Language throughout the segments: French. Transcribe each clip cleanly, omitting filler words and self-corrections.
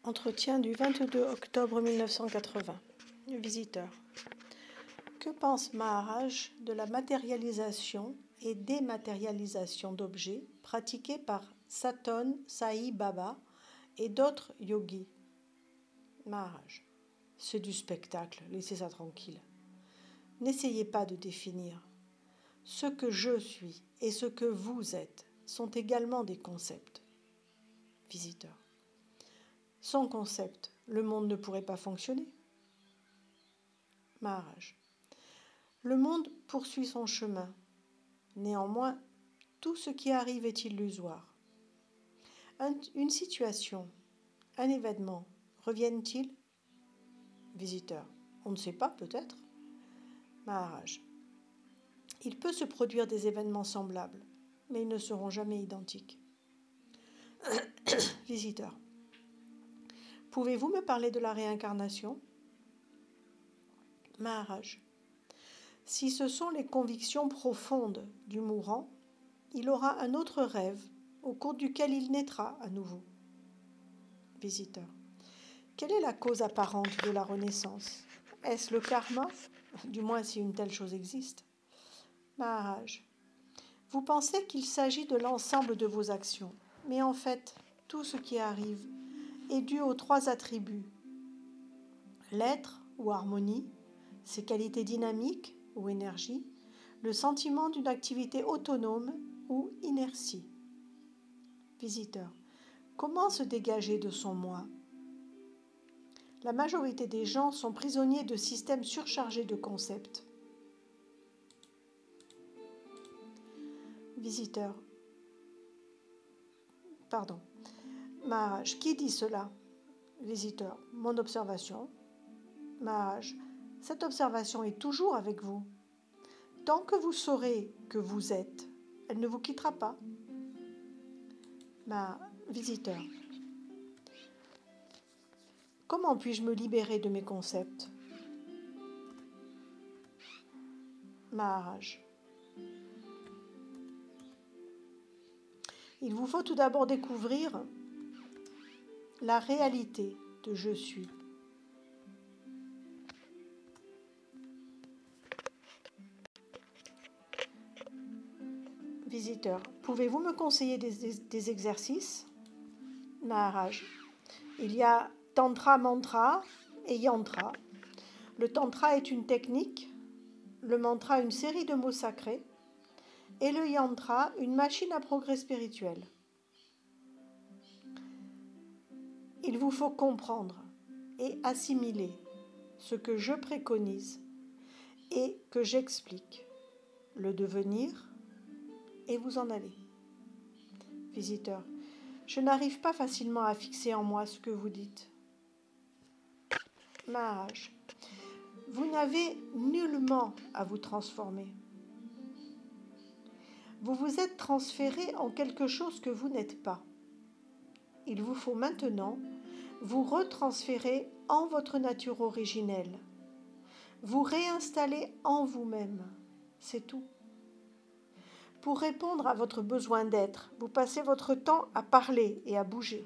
Entretien du 22 octobre 1980. Visiteur. Que pense Maharaj de la matérialisation et dématérialisation d'objets pratiquée par Saton Sai Baba et d'autres yogis? Maharaj. C'est du spectacle, laissez ça tranquille. N'essayez pas de définir. Ce que je suis et ce que vous êtes sont également des concepts. Visiteur. Sans concept, le monde ne pourrait pas fonctionner. Maharaj. Le monde poursuit son chemin. Néanmoins, tout ce qui arrive est illusoire. Une situation, un événement, reviennent-ils? Visiteur. On ne sait pas, peut-être. Maharaj. Il peut se produire des événements semblables, mais ils ne seront jamais identiques. Visiteur. Pouvez-vous me parler de la réincarnation? Maharaj. Si ce sont les convictions profondes du mourant, il aura un autre rêve au cours duquel il naîtra à nouveau. Visiteur. Quelle est la cause apparente de la renaissance? Est-ce le karma? Du moins si une telle chose existe. Maharaj. Vous pensez qu'il s'agit de l'ensemble de vos actions, mais en fait, tout ce qui arrive est dû aux trois attributs. L'être ou harmonie, ses qualités dynamiques ou énergie, le sentiment d'une activité autonome ou inertie. Visiteur. Comment se dégager de son moi? La majorité des gens sont prisonniers de systèmes surchargés de concepts. Visiteur. Pardon. Maharaj. Qui dit cela? Visiteur. Mon observation. Maharaj. Cette observation est toujours avec vous. Tant que vous saurez que vous êtes, elle ne vous quittera pas. Visiteur. Comment puis-je me libérer de mes concepts? Maharaj. Il vous faut tout d'abord découvrir la réalité de je suis. Visiteur. Pouvez-vous me conseiller des exercices? Maharaj. Il y a Tantra Mantra et Yantra. Le Tantra est une technique, le mantra une série de mots sacrés, et le Yantra une machine à progrès spirituel. Il vous faut comprendre et assimiler ce que je préconise et que j'explique, le devenir, et vous en allez. Visiteur. Je n'arrive pas facilement à fixer en moi ce que vous dites. Maharaj. Vous n'avez nullement à vous transformer. Vous vous êtes transféré en quelque chose que vous n'êtes pas. Il vous faut maintenant vous retransférer en votre nature originelle. Vous réinstaller en vous-même. C'est tout. Pour répondre à votre besoin d'être, vous passez votre temps à parler et à bouger.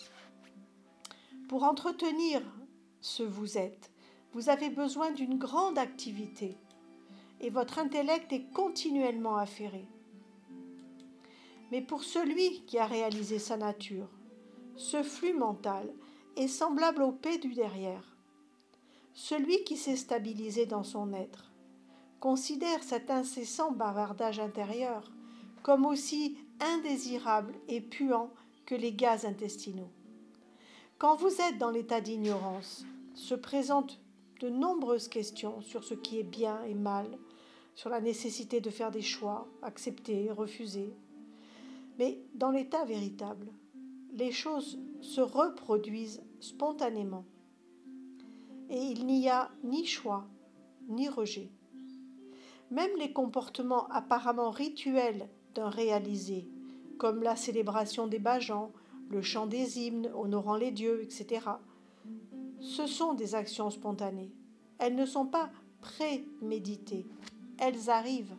Pour entretenir ce vous êtes, vous avez besoin d'une grande activité et votre intellect est continuellement affairé. Mais pour celui qui a réalisé sa nature, ce flux mental est semblable au paix du derrière. Celui qui s'est stabilisé dans son être considère cet incessant bavardage intérieur comme aussi indésirable et puant que les gaz intestinaux. Quand vous êtes dans l'état d'ignorance, se présentent de nombreuses questions sur ce qui est bien et mal, sur la nécessité de faire des choix, accepter, refuser. Mais dans l'état véritable, les choses se reproduisent spontanément. Et il n'y a ni choix, ni rejet. Même les comportements apparemment rituels d'un réalisé, comme la célébration des bhajans, le chant des hymnes honorant les dieux, etc., ce sont des actions spontanées. Elles ne sont pas préméditées, elles arrivent.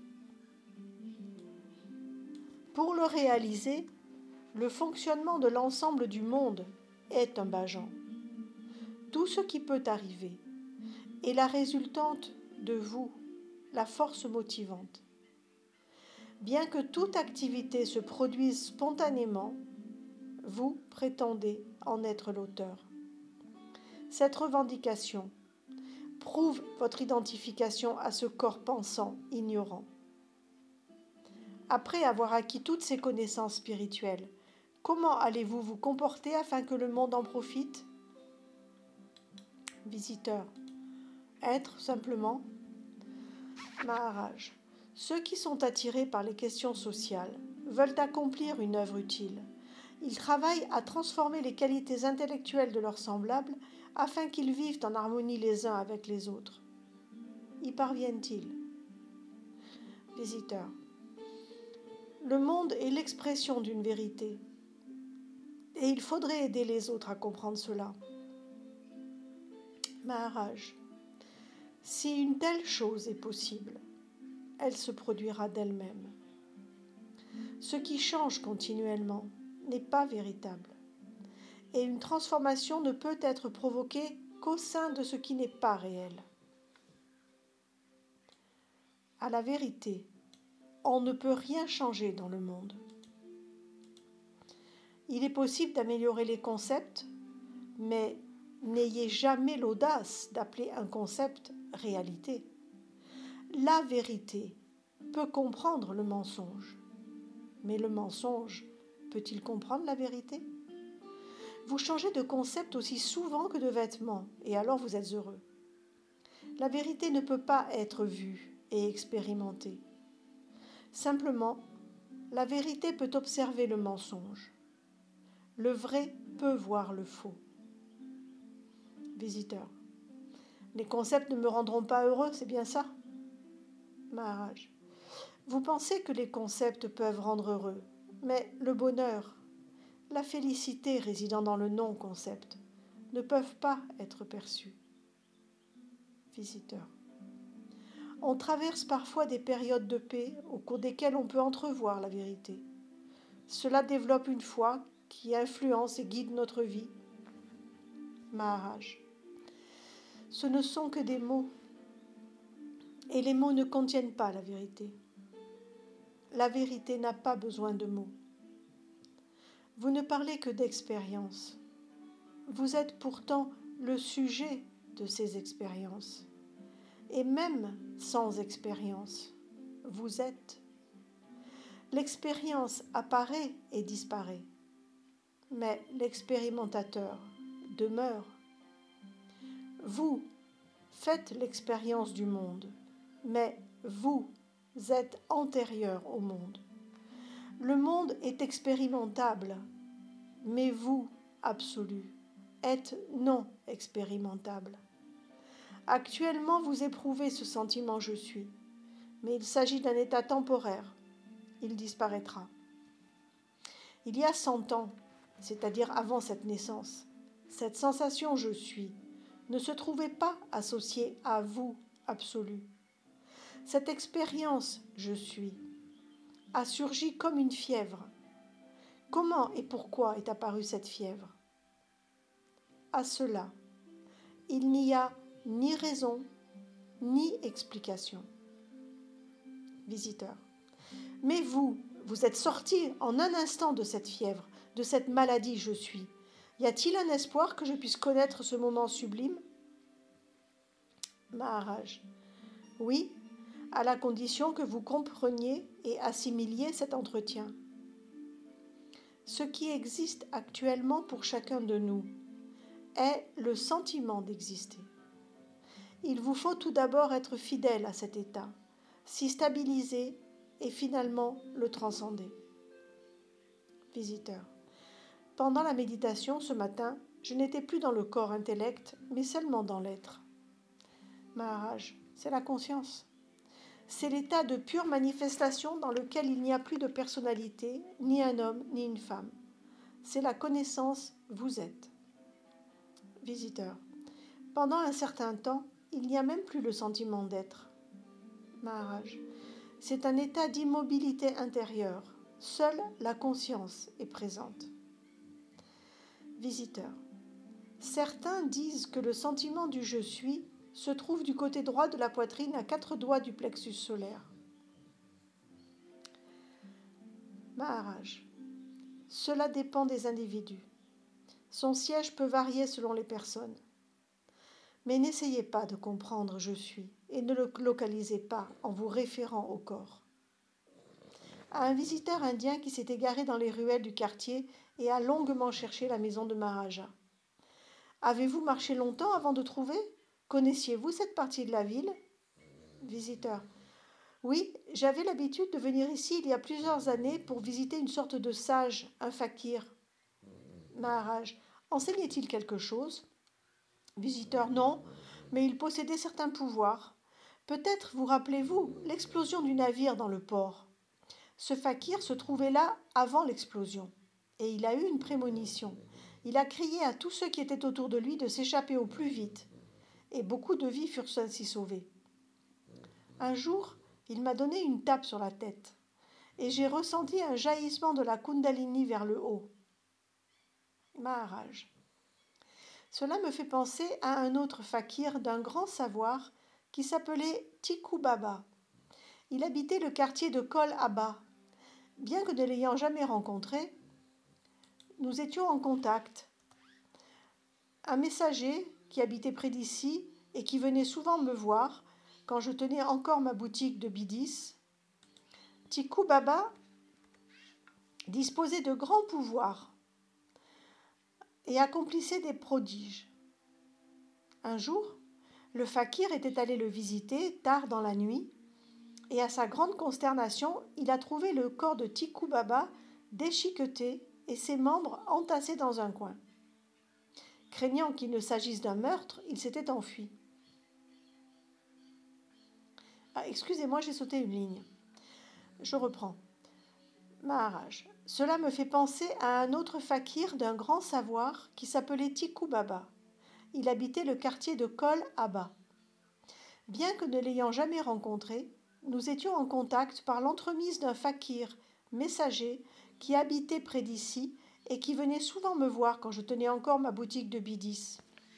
Pour le réaliser, le fonctionnement de l'ensemble du monde est un bhajan. tout ce qui peut arriver est la résultante de vous, la force motivante. Bien que toute activité se produise spontanément, vous prétendez en être l'auteur. Cette revendication prouve votre identification à ce corps pensant ignorant. Après avoir acquis toutes ces connaissances spirituelles, comment allez-vous vous comporter afin que le monde en profite? Visiteur. Être simplement. Maharaj. Ceux qui sont attirés par les questions sociales veulent accomplir une œuvre utile. Ils travaillent à transformer les qualités intellectuelles de leurs semblables afin qu'ils vivent en harmonie les uns avec les autres. Y parviennent-ils? Visiteur. Le monde est l'expression d'une vérité, et il faudrait aider les autres à comprendre cela. Maharaj. Si une telle chose est possible, elle se produira d'elle-même. Ce qui change continuellement n'est pas véritable, et une transformation ne peut être provoquée qu'au sein de ce qui n'est pas réel. À la vérité, on ne peut rien changer dans le monde. Il est possible d'améliorer les concepts, mais n'ayez jamais l'audace d'appeler un concept réalité. La vérité peut comprendre le mensonge, mais le mensonge peut-il comprendre la vérité? Vous changez de concept aussi souvent que de vêtements, et alors vous êtes heureux. La vérité ne peut pas être vue et expérimentée. Simplement, la vérité peut observer le mensonge. Le vrai peut voir le faux. Visiteur. Les concepts ne me rendront pas heureux, c'est bien ça? Maharaj. Vous pensez que les concepts peuvent rendre heureux, mais le bonheur, la félicité résidant dans le non-concept, ne peuvent pas être perçus. Visiteur. On traverse parfois des périodes de paix au cours desquelles on peut entrevoir la vérité. Cela développe une foi qui influence et guide notre vie. Maharaj. Ce ne sont que des mots, et les mots ne contiennent pas la vérité. La vérité n'a pas besoin de mots. Vous ne parlez que d'expérience. Vous êtes pourtant le sujet de ces expériences. Et même sans expérience, vous êtes. L'expérience apparaît et disparaît, mais l'expérimentateur demeure. Vous faites l'expérience du monde, mais vous êtes antérieur au monde. Le monde est expérimentable, mais vous, absolu, êtes non expérimentable. Actuellement, vous éprouvez ce sentiment « je suis », mais il s'agit d'un état temporaire. Il disparaîtra. Il y a 100 ans, c'est-à-dire avant cette naissance, cette sensation « je suis » ne se trouvait pas associée à vous, absolu. Cette expérience « je suis » a surgi comme une fièvre. Comment et pourquoi est apparue cette fièvre? À cela, il n'y a ni raison, ni explication. Visiteur. Mais vous êtes sorti en un instant de cette fièvre, de cette maladie je suis. Y a-t-il un espoir que je puisse connaître ce moment sublime? Maharaj. Oui, à la condition que vous compreniez et assimiliez cet entretien. Ce qui existe actuellement pour chacun de nous est le sentiment d'exister. Il vous faut tout d'abord être fidèle à cet état, s'y stabiliser et finalement le transcender. Visiteur. Pendant la méditation ce matin, je n'étais plus dans le corps intellect, mais seulement dans l'être. Maharaj, c'est la conscience. C'est l'état de pure manifestation dans lequel il n'y a plus de personnalité, ni un homme, ni une femme. C'est la connaissance, vous êtes. Visiteur. Pendant un certain temps, il n'y a même plus le sentiment d'être. Maharaj. C'est un état d'immobilité intérieure. Seule la conscience est présente. Visiteur. Certains disent que le sentiment du je suis se trouve du côté droit de la poitrine à 4 doigts du plexus solaire. Maharaj. Cela dépend des individus. Son siège peut varier selon les personnes. Mais n'essayez pas de comprendre je suis et ne le localisez pas en vous référant au corps. À un visiteur indien qui s'est égaré dans les ruelles du quartier et a longuement cherché la maison de Maharaja. Avez-vous marché longtemps avant de trouver? Connaissiez-vous cette partie de la ville? Visiteur. Oui, j'avais l'habitude de venir ici il y a plusieurs années pour visiter une sorte de sage, un fakir. Maharaj. Enseignait-il quelque chose? Visiteur. Non, mais il possédait certains pouvoirs. Peut-être vous rappelez-vous l'explosion du navire dans le port. Ce fakir se trouvait là avant l'explosion, et il a eu une prémonition. Il a crié à tous ceux qui étaient autour de lui de s'échapper au plus vite, et beaucoup de vies furent ainsi sauvées. Un jour, il m'a donné une tape sur la tête, et j'ai ressenti un jaillissement de la Kundalini vers le haut. Maharaj. Cela me fait penser à un autre fakir d'un grand savoir qui s'appelait Tikku Baba. Il habitait le quartier de Kol Abba. Bien que ne l'ayant jamais rencontré, nous étions en contact. Un messager qui habitait près d'ici et qui venait souvent me voir quand je tenais encore ma boutique de bidis, Tikku Baba disposait de grands pouvoirs et accomplissait des prodiges. Un jour, le fakir était allé le visiter tard dans la nuit et à sa grande consternation, il a trouvé le corps de Tikku Baba déchiqueté et ses membres entassés dans un coin. Craignant qu'il ne s'agisse d'un meurtre, il s'était enfui. Excusez-moi, j'ai sauté une ligne. Je reprends. Maharaj. Cela me fait penser à un autre fakir d'un grand savoir qui s'appelait Tikku Baba. Il habitait le quartier de Kol Abba. Bien que ne l'ayant jamais rencontré, nous étions en contact par l'entremise d'un fakir messager qui habitait près d'ici et qui venait souvent me voir quand je tenais encore ma boutique de bidis.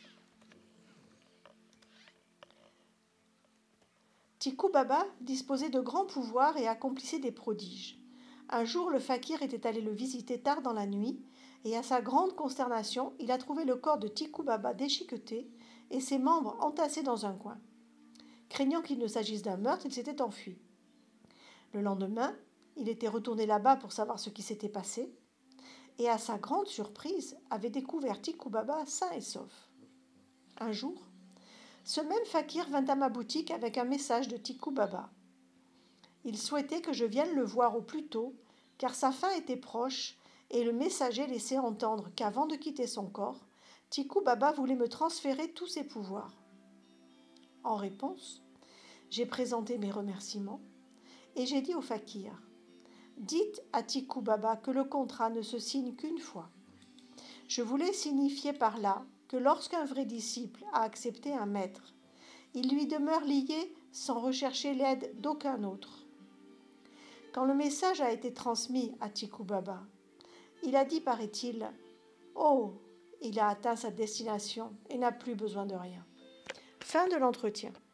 Tikku Baba disposait de grands pouvoirs et accomplissait des prodiges. Un jour, le fakir était allé le visiter tard dans la nuit, et à sa grande consternation, il a trouvé le corps de Tikku Baba déchiqueté et ses membres entassés dans un coin. Craignant qu'il ne s'agisse d'un meurtre, il s'était enfui. Le lendemain, il était retourné là-bas pour savoir ce qui s'était passé, et à sa grande surprise, avait découvert Tikku Baba sain et sauf. Un jour, ce même fakir vint à ma boutique avec un message de Tikku Baba. Il souhaitait que je vienne le voir au plus tôt, car sa fin était proche, et le messager laissait entendre qu'avant de quitter son corps, Tikku Baba voulait me transférer tous ses pouvoirs. En réponse, j'ai présenté mes remerciements, et j'ai dit au fakir « Dites à Tikku Baba que le contrat ne se signe qu'une fois. Je voulais signifier par là que lorsqu'un vrai disciple a accepté un maître, il lui demeure lié sans rechercher l'aide d'aucun autre. » Quand le message a été transmis à Tikku Baba, il a dit, paraît-il, « Oh, il a atteint sa destination et n'a plus besoin de rien. » Fin de l'entretien.